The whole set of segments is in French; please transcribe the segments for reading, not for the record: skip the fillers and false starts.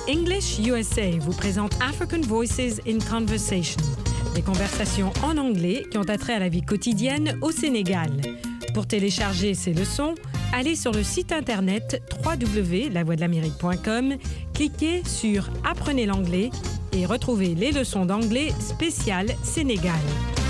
English USA vous présente African Voices in Conversation, des conversations en anglais qui ont attrait à la vie quotidienne au Sénégal. Pour télécharger ces leçons, allez sur le site internet www.lavoixdelamérique.com, cliquez sur « Apprenez l'anglais » et retrouvez les leçons d'anglais spéciales Sénégal.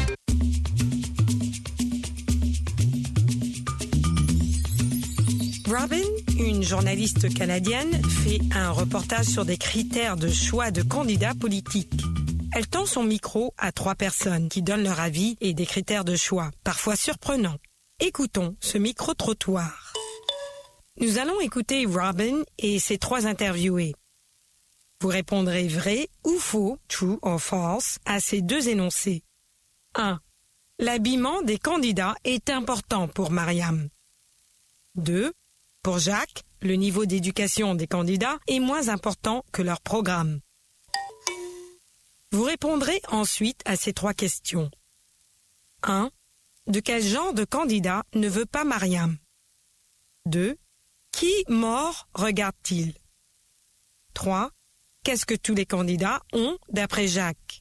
Robin, une journaliste canadienne, fait un reportage sur des critères de choix de candidats politiques. Elle tend son micro à 3 personnes qui donnent leur avis et des critères de choix, parfois surprenants. Écoutons ce micro-trottoir. Nous allons écouter Robin et ses 3 interviewés. Vous répondrez vrai ou faux, true or false, à ces 2 énoncés. 1. L'habillement des candidats est important pour Mariam. 2. Pour Jacques, le niveau d'éducation des candidats est moins important que leur programme. Vous répondrez ensuite à ces 3 questions. 1. De quel genre de candidat ne veut pas Mariam? 2. Qui mort regarde-t-il? 3. Qu'est-ce que tous les candidats ont d'après Jacques?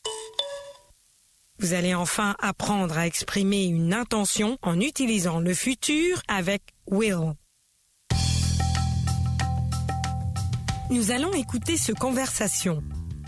Vous allez enfin apprendre à exprimer une intention en utilisant le futur avec will. Nous allons écouter cette conversation.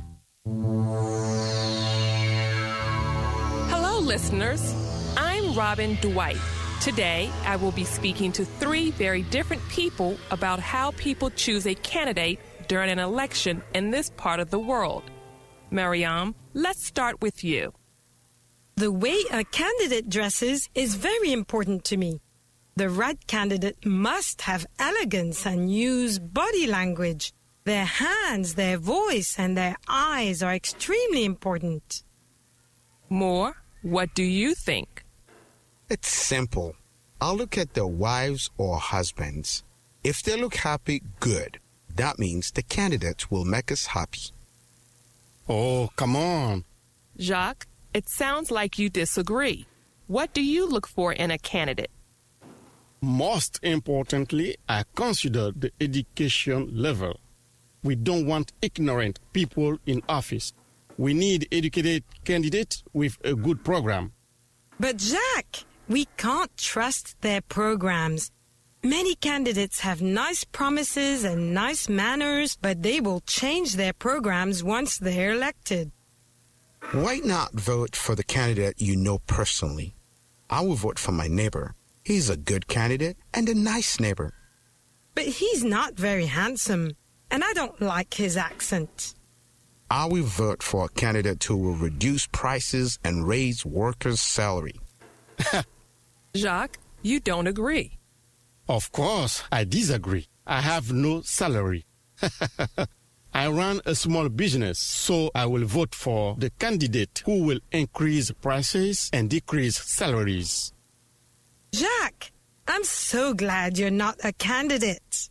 Hello, listeners. I'm Robin Dwight. Today, I will be speaking to 3 very different people about how people choose a candidate during an election in this part of the world. Mariam, let's start with you. The way a candidate dresses is very important to me. The right candidate must have elegance and use body language. Their hands, their voice, and their eyes are extremely important. Moore, what do you think? It's simple. I'll look at their wives or husbands. If they look happy, good. That means the candidate will make us happy. Oh, come on. Jacques, it sounds like you disagree. What do you look for in a candidate? Most importantly, I consider the education level. We don't want ignorant people in office. We need educated candidates with a good program. But Jacques, we can't trust their programs. Many candidates have nice promises and nice manners, but they will change their programs once they're elected. Why not vote for the candidate you know personally? I will vote for my neighbor. He's a good candidate and a nice neighbor. But he's not very handsome, and I don't like his accent. I will vote for a candidate who will reduce prices and raise workers' salary. Jacques, you don't agree. Of course, I disagree. I have no salary. I run a small business, so I will vote for the candidate who will increase prices and decrease salaries. Jacques, I'm so glad you're not a candidate.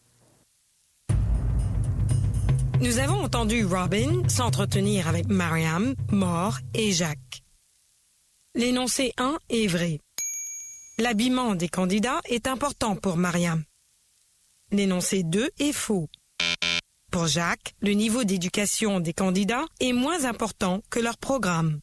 Nous avons entendu Robin s'entretenir avec Mariam, Moore et Jacques. L'énoncé 1 est vrai. L'habillement des candidats est important pour Mariam. L'énoncé 2 est faux. Pour Jacques, le niveau d'éducation des candidats est moins important que leur programme.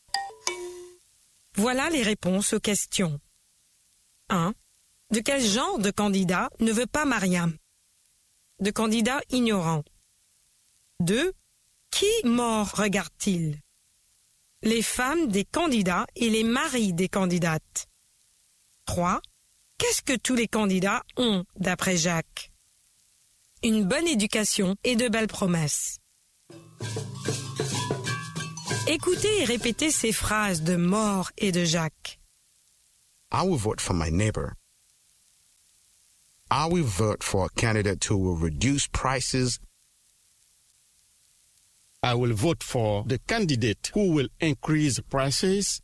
Voilà les réponses aux questions. 1. De quel genre de candidat ne veut pas Mariam? De candidat ignorant. 2. Qui mort regarde-t-il? Les femmes des candidats et les maris des candidates. 3. Qu'est-ce que tous les candidats ont d'après Jacques? Une bonne éducation et de belles promesses. Écoutez et répétez ces phrases de Moore et de Jacques. I will vote for my neighbor. I will vote for a candidate who will reduce prices. I will vote for the candidate who will increase prices.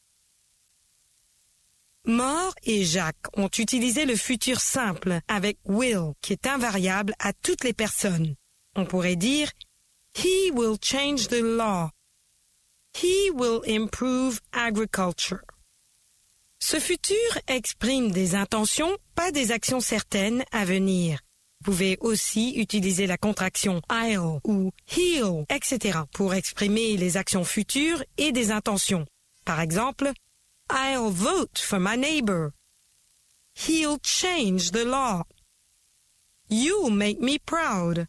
Moore et Jacques ont utilisé le futur simple avec will, qui est invariable à toutes les personnes. On pourrait dire « He will change the law ». He will improve agriculture. Ce futur exprime des intentions, pas des actions certaines à venir. Vous pouvez aussi utiliser la contraction I'll ou he'll, etc. pour exprimer les actions futures et des intentions. Par exemple, I'll vote for my neighbor. He'll change the law. You'll make me proud.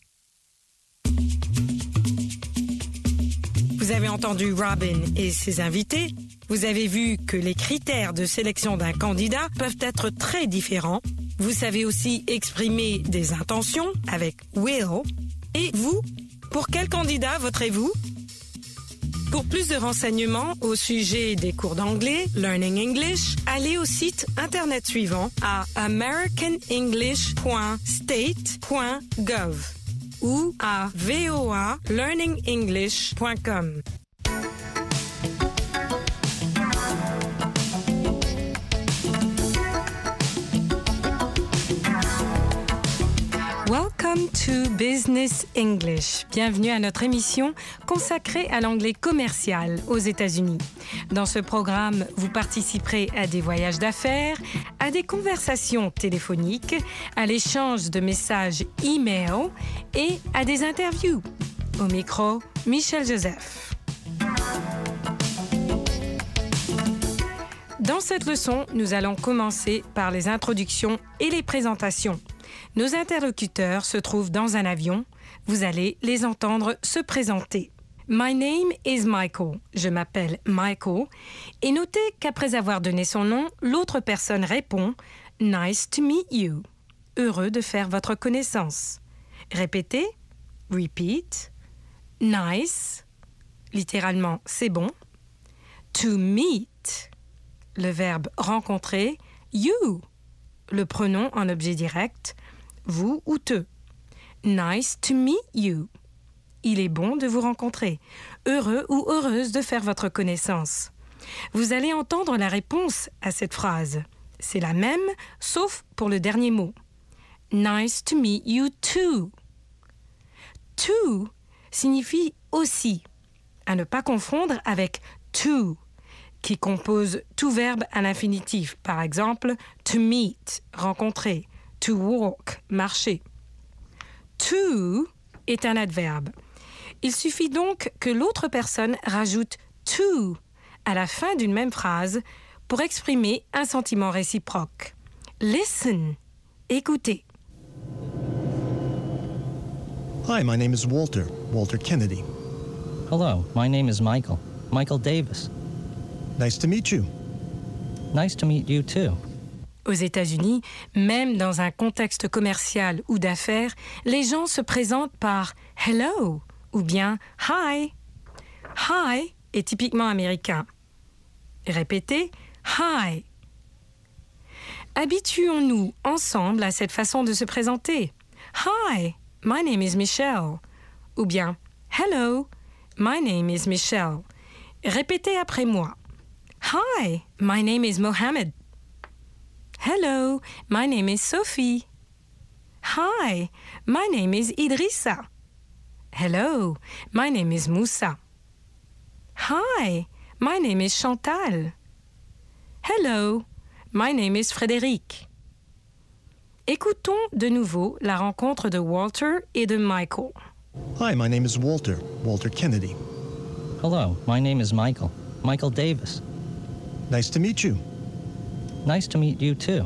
Vous avez entendu Robin et ses invités. Vous avez vu que les critères de sélection d'un candidat peuvent être très différents. Vous savez aussi exprimer des intentions avec will. Et vous, pour quel candidat voterez-vous? Pour plus de renseignements au sujet des cours d'anglais, Learning English, allez au site internet suivant à americanenglish.state.gov ou à voalearningenglish.com. Welcome to Business English. Bienvenue à notre émission consacrée à l'anglais commercial aux États-Unis. Dans ce programme, vous participerez à des voyages d'affaires, à des conversations téléphoniques, à l'échange de messages e-mail et à des interviews. Au micro, Michel Joseph. Dans cette leçon, nous allons commencer par les introductions et les présentations. Nos interlocuteurs se trouvent dans un avion. Vous allez les entendre se présenter. My name is Michael. Je m'appelle Michael. Et notez qu'après avoir donné son nom, l'autre personne répond « Nice to meet you ». Heureux de faire votre connaissance. Répétez. Repeat. Nice. Littéralement, c'est bon. To meet. Le verbe rencontrer. You. Le pronom en objet direct. Vous ou te. Nice to meet you. Il est bon de vous rencontrer. Heureux ou heureuse de faire votre connaissance. Vous allez entendre la réponse à cette phrase. C'est la même, sauf pour le dernier mot. Nice to meet you too. To signifie aussi, à ne pas confondre avec to, qui compose tout verbe à l'infinitif. Par exemple, to meet, rencontrer. To walk, marcher. To est un adverbe. Il suffit donc que l'autre personne rajoute to à la fin d'une même phrase pour exprimer un sentiment réciproque. Listen, écoutez. Hi, my name is Walter Kennedy. Hello, my name is Michael Davis. Nice to meet you. Nice to meet you too. Aux États-Unis, même dans un contexte commercial ou d'affaires, les gens se présentent par « hello » ou bien « hi ». « Hi » est typiquement américain. Répétez « hi ». Habituons-nous ensemble à cette façon de se présenter. « Hi, my name is Michelle » ou bien « hello, my name is Michelle ». Répétez après moi. « Hi, my name is Mohammed ». Hello, my name is Sophie. Hi, my name is Idrissa. Hello, my name is Moussa. Hi, my name is Chantal. Hello, my name is Frédéric. Écoutons de nouveau la rencontre de Walter et de Michael. Hi, my name is Walter Kennedy. Hello, my name is Michael Davis. Nice to meet you. Nice to meet you too.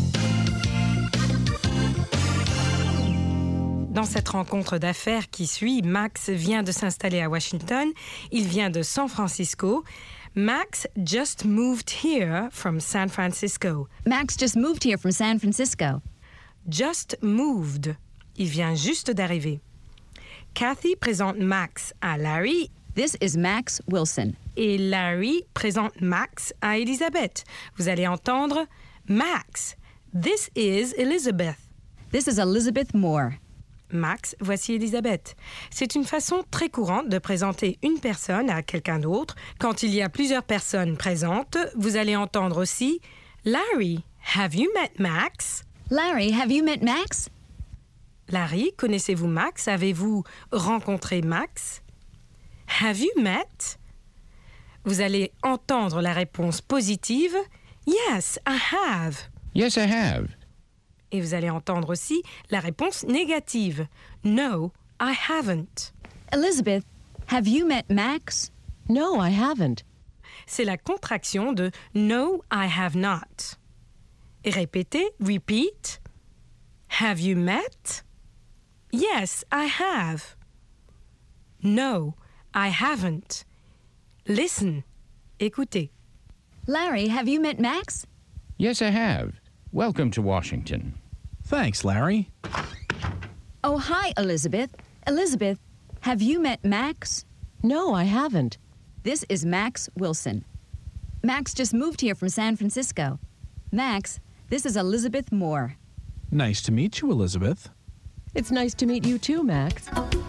Dans cette rencontre d'affaires qui suit, Max vient de s'installer à Washington. Il vient de San Francisco. Max just moved here from San Francisco. Max just moved here from San Francisco. Just moved. Il vient juste d'arriver. Kathy présente Max à Larry. This is Max Wilson. Et Larry présente Max à Elizabeth. Vous allez entendre Max. This is Elizabeth. This is Elizabeth Moore. Max, voici Elizabeth. C'est une façon très courante de présenter une personne à quelqu'un d'autre. Quand il y a plusieurs personnes présentes, vous allez entendre aussi Larry, have you met Max? Larry, have you met Max? Larry, connaissez-vous Max? Avez-vous rencontré Max? Have you met? Vous allez entendre la réponse positive. Yes, I have. Yes, I have. Et vous allez entendre aussi la réponse négative. No, I haven't. Elizabeth, have you met Max? No, I haven't. C'est la contraction de No, I have not. Et répétez, repeat. Have you met? Yes, I have. No, I haven't. Listen. Écoutez. Larry, have you met Max? Yes, I have. Welcome to Washington. Thanks, Larry. Oh, hi, Elizabeth. Elizabeth, have you met Max? No, I haven't. This is Max Wilson. Max just moved here from San Francisco. Max, this is Elizabeth Moore. Nice to meet you, Elizabeth. It's nice to meet you too, Max.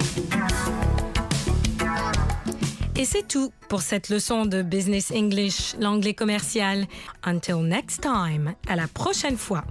Et c'est tout pour cette leçon de Business English, l'anglais commercial. Until next time, à la prochaine fois.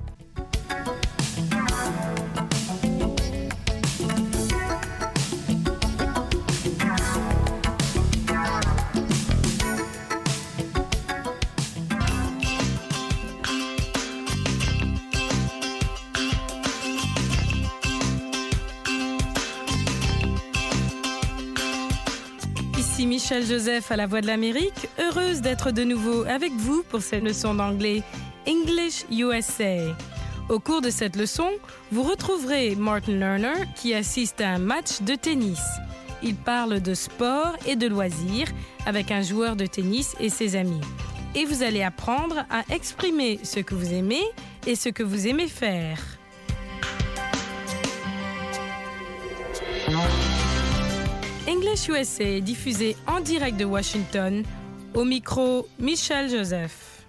Ici Michel Joseph à la Voix de l'Amérique, heureuse d'être de nouveau avec vous pour cette leçon d'anglais English USA. Au cours de cette leçon, vous retrouverez Martin Lerner qui assiste à un match de tennis. Il parle de sport et de loisirs avec un joueur de tennis et ses amis. Et vous allez apprendre à exprimer ce que vous aimez et ce que vous aimez faire. English USA est diffusé en direct de Washington. Au micro, Michel Joseph.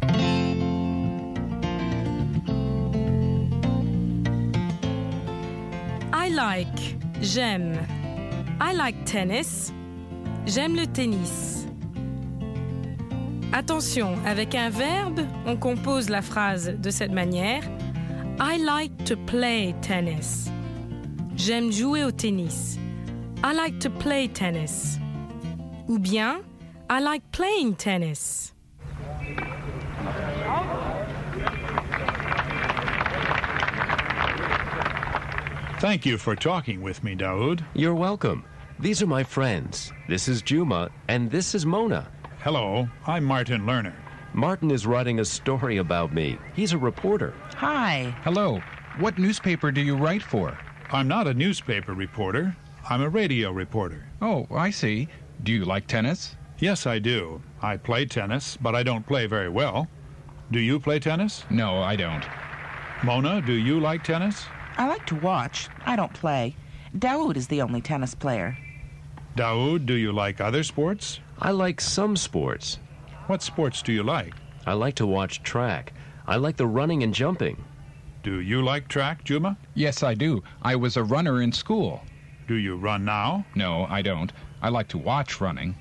I like, j'aime. I like tennis. J'aime le tennis. Attention, avec un verbe, on compose la phrase de cette manière. I like to play tennis. J'aime jouer au tennis. I like to play tennis. Ou bien, I like playing tennis. Thank you for talking with me, Daoud. You're welcome. These are my friends. This is Juma, and this is Mona. Hello, I'm Martin Lerner. Martin is writing a story about me. He's a reporter. Hi. Hello. What newspaper do you write for? I'm not a newspaper reporter. I'm a radio reporter. Oh, I see. Do you like tennis? Yes, I do. I play tennis, but I don't play very well. Do you play tennis? No, I don't. Mona, do you like tennis? I like to watch. I don't play. Daoud is the only tennis player. Daoud, do you like other sports? I like some sports. What sports do you like? I like to watch track. I like the running and jumping. Do you like track, Juma? Yes, I do. I was a runner in school. Do you run now? No, I don't. I like to watch running.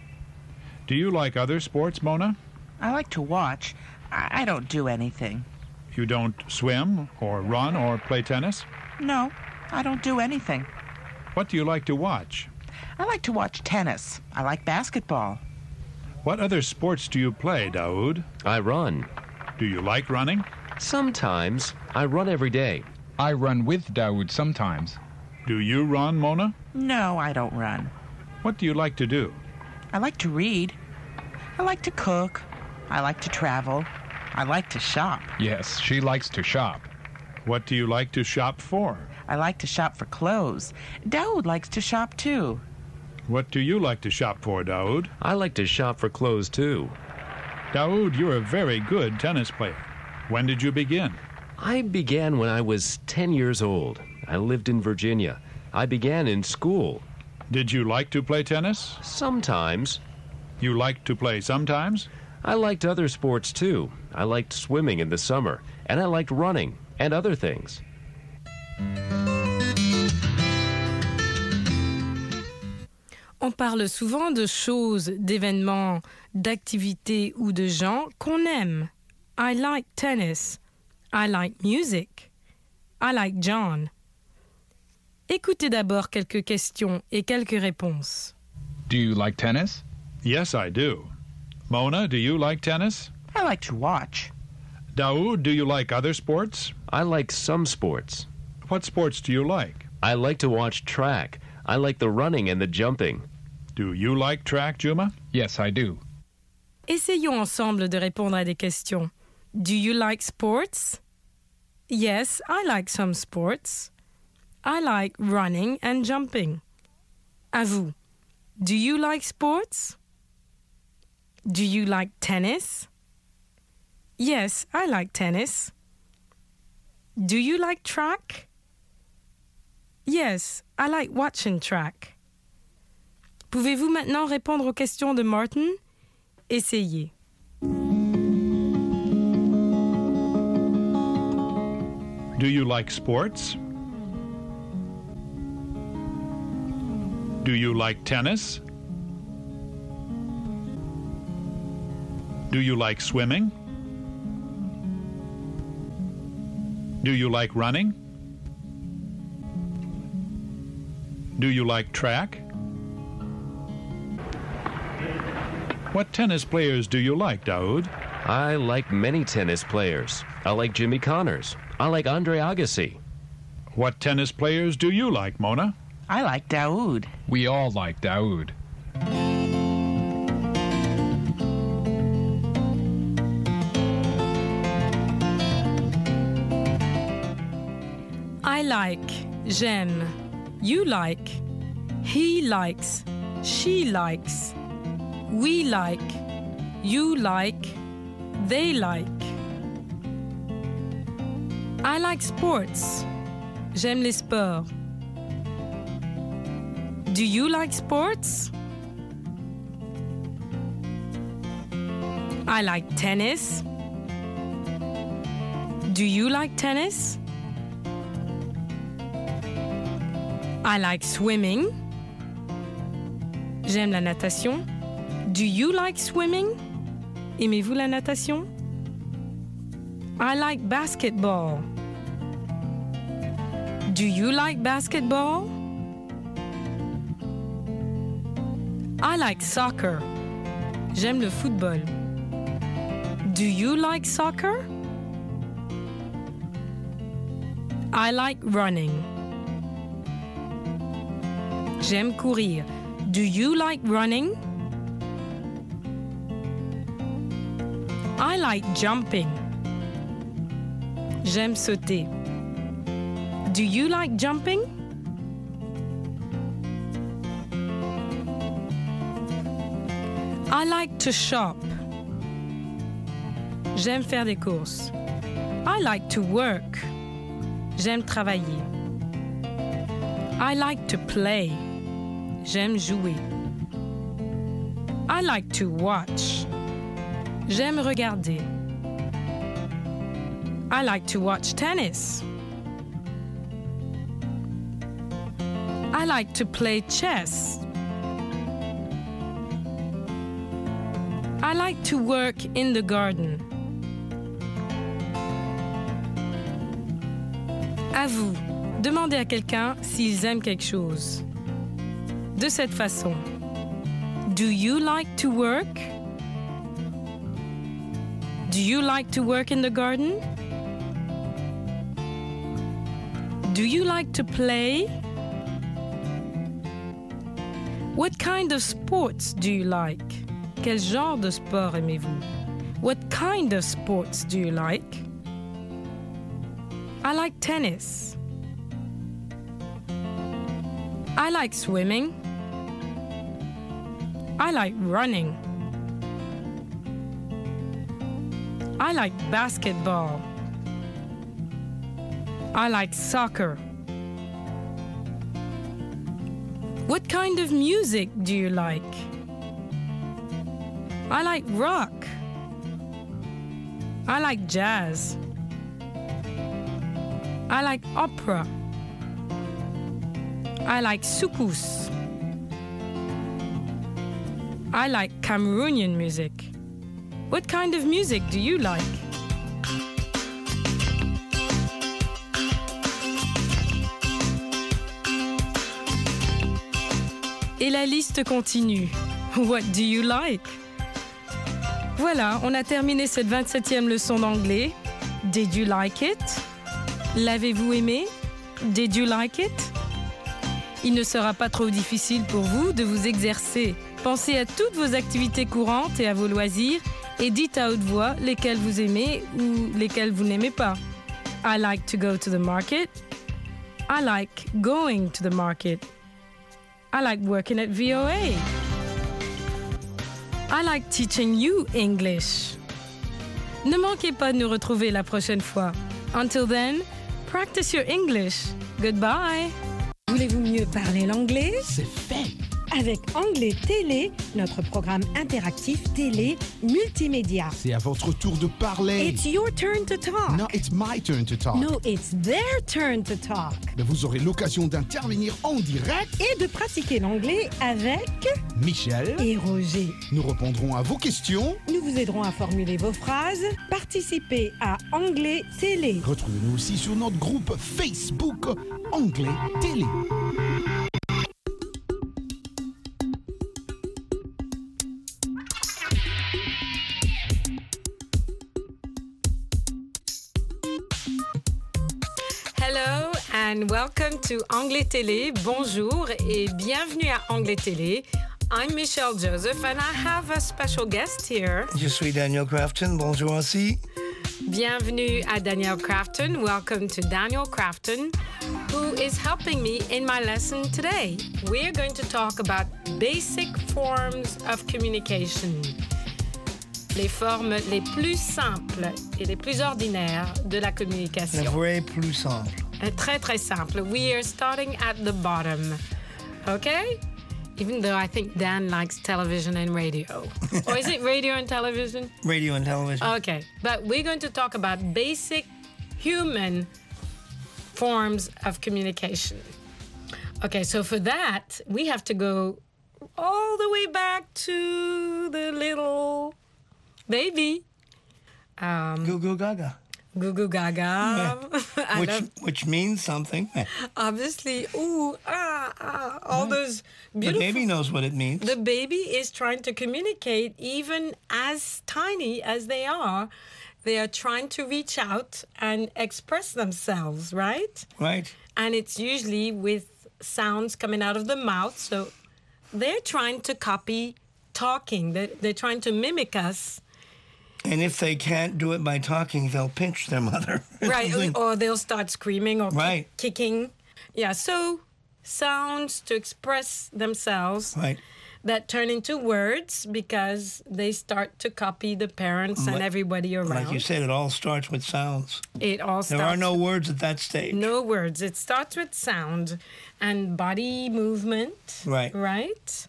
Do you like other sports, Mona? I like to watch. I don't do anything. You don't swim or run or play tennis? No, I don't do anything. What do you like to watch? I like to watch tennis. I like basketball. What other sports do you play, Daoud? I run. Do you like running? Sometimes. I run every day. I run with Daoud sometimes. Do you run, Mona? No, I don't run. What do you like to do? I like to read. I like to cook. I like to travel. I like to shop. Yes, she likes to shop. What do you like to shop for? I like to shop for clothes. Daoud likes to shop too. What do you like to shop for, Daoud? I like to shop for clothes too. Daoud, you're a very good tennis player. When did you begin? I began when I was 10 years old. I lived in Virginia. I began in school. Did you like to play tennis? Sometimes. You liked to play sometimes? I liked other sports too. I liked swimming in the summer, and I liked running and other things. On parle souvent de choses, d'événements, d'activités ou de gens qu'on aime. I like tennis. I like music. I like John. Écoutez d'abord quelques questions et quelques réponses. Do you like tennis? Yes, I do. Mona, do you like tennis? I like to watch. Daoud, do you like other sports? I like some sports. What sports do you like? I like to watch track. I like the running and the jumping. Do you like track, Juma? Yes, I do. Essayons ensemble de répondre à des questions. Do you like sports? Yes, I like some sports. I like running and jumping. À vous. Do you like sports? Do you like tennis? Yes, I like tennis. Do you like track? Yes, I like watching track. Pouvez-vous maintenant répondre aux questions de Martin? Essayez. Do you like sports? Do you like tennis? Do you like swimming? Do you like running? Do you like track? What tennis players do you like, Daoud? I like many tennis players. I like Jimmy Connors. I like Andre Agassi. What tennis players do you like, Mona? I like Daoud. We all like Daoud. I like, j'aime, you like, he likes, she likes, we like, you like, they like. I like sports. J'aime les sports. Do you like sports? I like tennis. Do you like tennis? I like swimming. J'aime la natation. Do you like swimming? Aimez-vous la natation? I like basketball. Do you like basketball? I like soccer. J'aime le football. Do you like soccer? I like running. J'aime courir. Do you like running? I like jumping. J'aime sauter. Do you like jumping? I like to shop. J'aime faire des courses. I like to work. J'aime travailler. I like to play. J'aime jouer. I like to watch. J'aime regarder. I like to watch tennis. I like to play chess. I like to work in the garden. À vous, demandez à quelqu'un s'ils aiment quelque chose. De cette façon. Do you like to work? Do you like to work in the garden? Do you like to play? What kind of sports do you like? Quel genre de sport aimez-vous? What kind of sports do you like? I like tennis. I like swimming. I like running. I like basketball. I like soccer. What kind of music do you like? I like rock. I like jazz. I like opera. I like soukous. I like Cameroonian music. What kind of music do you like? Et la liste continue. What do you like? Voilà, on a terminé cette 27e leçon d'anglais. Did you like it? L'avez-vous aimé? Did you like it? Il ne sera pas trop difficile pour vous de vous exercer. Pensez à toutes vos activités courantes et à vos loisirs et dites à haute voix lesquelles vous aimez ou lesquelles vous n'aimez pas. I like to go to the market. I like going to the market. I like working at VOA. I like teaching you English. Ne manquez pas de nous retrouver la prochaine fois. Until then, practice your English. Goodbye. Voulez-vous mieux parler l'anglais? C'est fait. Avec Anglais Télé, notre programme interactif télé multimédia. C'est à votre tour de parler. It's your turn to talk. No, it's my turn to talk. No, it's their turn to talk. Mais vous aurez l'occasion d'intervenir en direct et de pratiquer l'anglais avec Michel et Roger. Nous répondrons à vos questions. Nous vous aiderons à formuler vos phrases. Participez à Anglais Télé. Retrouvez-nous aussi sur notre groupe Facebook Anglais Télé. Hello and welcome to Anglais Télé. Bonjour et bienvenue à Anglais Télé. I'm Michelle Joseph and I have a special guest here. Je suis Daniel Crafton. Bonjour aussi. Bienvenue à Daniel Crafton. Welcome to Daniel Crafton, who is helping me in my lesson today. We're going to talk about basic forms of communication. Les formes les plus simples et les plus ordinaires de la communication. Les vraies plus simples. Très, très simple. We are starting at the bottom. Okay? Even though I think Dan likes television and radio. Or is it radio and television? Radio and television. Okay. But we're going to talk about basic human forms of communication. Okay, so for that, we have to go all the way back to the little baby. Goo Goo Gaga. Goo Goo Gaga. Yeah. Which means something. Obviously, all those beautiful... The baby knows what it means. The baby is trying to communicate even as tiny as they are. They are trying to reach out and express themselves, right? Right. And it's usually with sounds coming out of the mouth. So they're trying to copy talking. They're trying to mimic us. And if they can't do it by talking, they'll pinch their mother. Right, or they'll start screaming or right. kicking. Yeah, so sounds to express themselves right. that turn into words because they start to copy the parents and everybody around. Like you said, it all starts with sounds. It all starts... There are no words at that stage. No words. It starts with sound and body movement. Right. Right?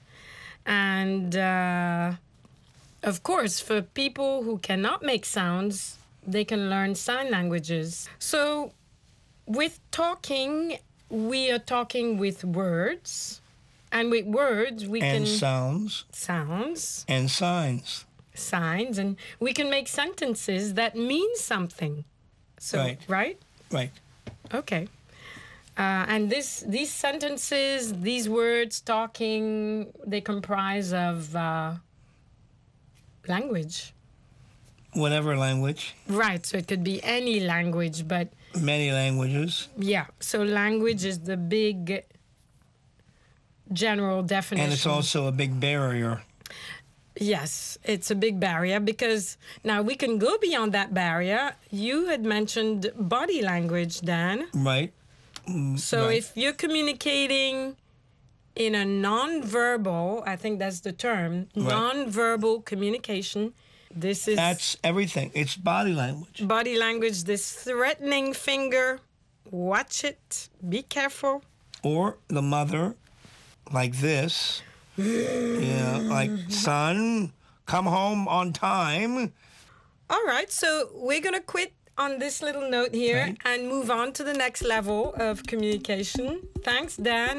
And... of course, for people who cannot make sounds, they can learn sign languages. So with talking, we are talking with words. And with words, we can... And sounds. Sounds. And signs. Signs. And we can make sentences that mean something. So, right. Right? Right. Okay. And these sentences, these words, talking, they comprise of... language. Whatever language. Right, so it could be any language, but... Many languages. Yeah, so language is the big general definition. And it's also a big barrier. Yes, it's a big barrier because now we can go beyond that barrier. You had mentioned body language, Dan. Right. So right. if you're communicating... in a non-verbal, I think that's the term, right. non-verbal communication. That's everything. It's body language. Body language, this threatening finger. Watch it. Be careful. Or the mother, like this. Yeah, like, son, come home on time. All right, so we're going to quit on this little note here right. and move on to the next level of communication. Thanks, Dan.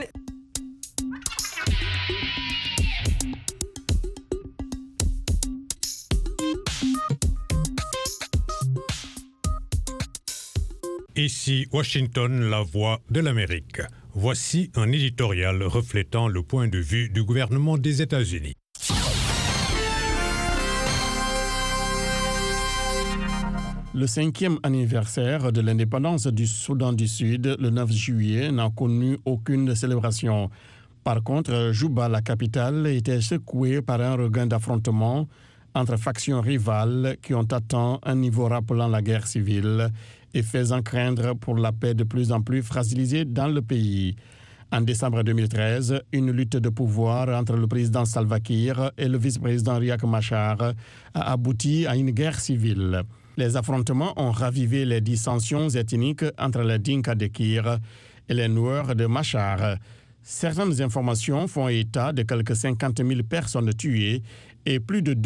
Ici Washington, la voix de l'Amérique. Voici un éditorial reflétant le point de vue du gouvernement des États-Unis. Le 5e anniversaire de l'indépendance du Soudan du Sud, le 9 juillet, n'a connu aucune célébration. Par contre, Juba, la capitale, était secouée par un regain d'affrontements entre factions rivales qui ont atteint un niveau rappelant la guerre civile et faisant craindre pour la paix de plus en plus fragilisée dans le pays. En décembre 2013, une lutte de pouvoir entre le président Salva Kiir et le vice-président Riek Machar a abouti à une guerre civile. Les affrontements ont ravivé les dissensions ethniques entre les Dinka de Kiir et les Nuer de Machar. Certaines informations font état de quelques 50 000 personnes tuées et plus de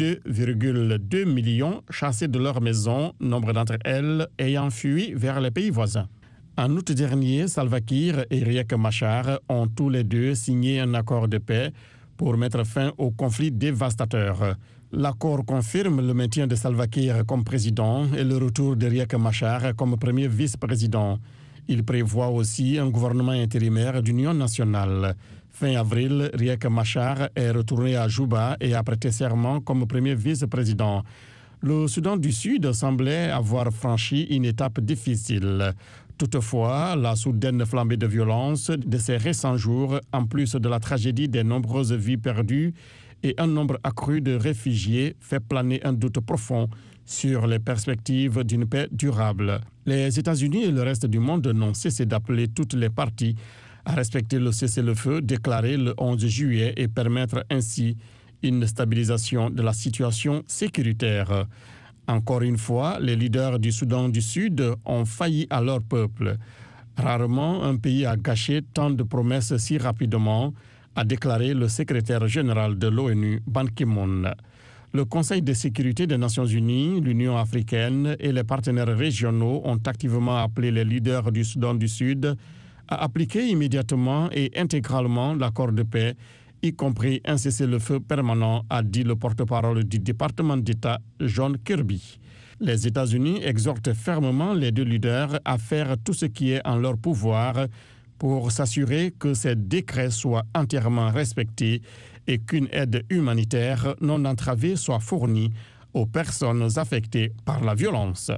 2,2 millions chassées de leur maison, nombre d'entre elles ayant fui vers les pays voisins. En août dernier, Salva Kiir et Riek Machar ont tous les deux signé un accord de paix pour mettre fin au conflit dévastateur. L'accord confirme le maintien de Salva Kiir comme président et le retour de Riek Machar comme premier vice-président. Il prévoit aussi un gouvernement intérimaire d'union nationale. Fin avril, Riek Machar est retourné à Juba et a prêté serment comme premier vice-président. Le Soudan du Sud semblait avoir franchi une étape difficile. Toutefois, la soudaine flambée de violence de ces récents jours, en plus de la tragédie des nombreuses vies perdues et un nombre accru de réfugiés, fait planer un doute profond sur les perspectives d'une paix durable. Les États-Unis et le reste du monde n'ont cessé d'appeler toutes les parties à respecter le cessez-le-feu déclaré le 11 juillet et permettre ainsi une stabilisation de la situation sécuritaire. Encore une fois, les leaders du Soudan du Sud ont failli à leur peuple. Rarement un pays a gâché tant de promesses si rapidement, a déclaré le secrétaire général de l'ONU, Ban Ki-moon. Le Conseil de sécurité des Nations Unies, l'Union africaine et les partenaires régionaux ont activement appelé les leaders du Soudan du Sud à appliquer immédiatement et intégralement l'accord de paix, y compris un cessez-le-feu permanent, a dit le porte-parole du département d'État, John Kirby. Les États-Unis exhortent fermement les deux leaders à faire tout ce qui est en leur pouvoir pour s'assurer que ces décrets soient entièrement respectés et qu'une aide humanitaire non entravée soit fournie aux personnes affectées par la violence.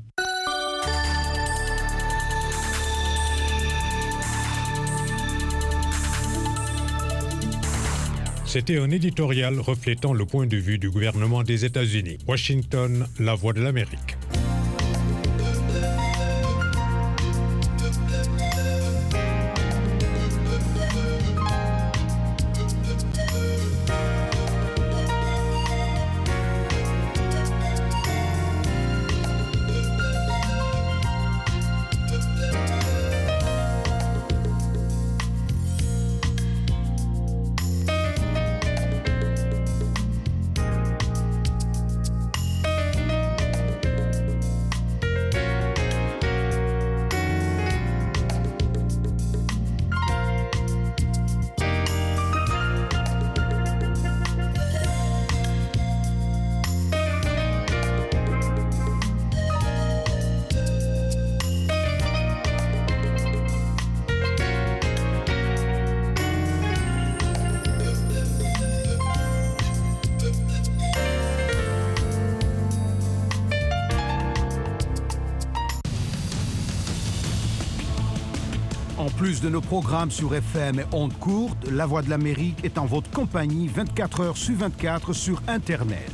C'était un éditorial reflétant le point de vue du gouvernement des États-Unis. Washington, la voix de l'Amérique. En plus de nos programmes sur FM et ondes courtes, La Voix de l'Amérique est en votre compagnie 24 heures sur 24 sur Internet.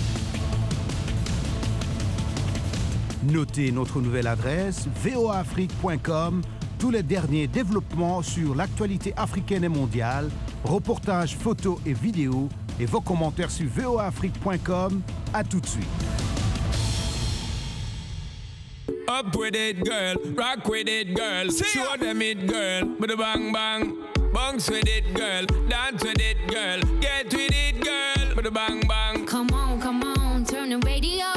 Notez notre nouvelle adresse voaafrique.com, tous les derniers développements sur l'actualité africaine et mondiale, reportages, photos et vidéos, et vos commentaires sur voaafrique.com. À tout de suite. Up with it, girl. Rock with it, girl. Show them it, girl. With a bang bang. Bounce with it, girl. Dance with it, girl. Get with it, girl. With a bang bang. Come on, turn the radio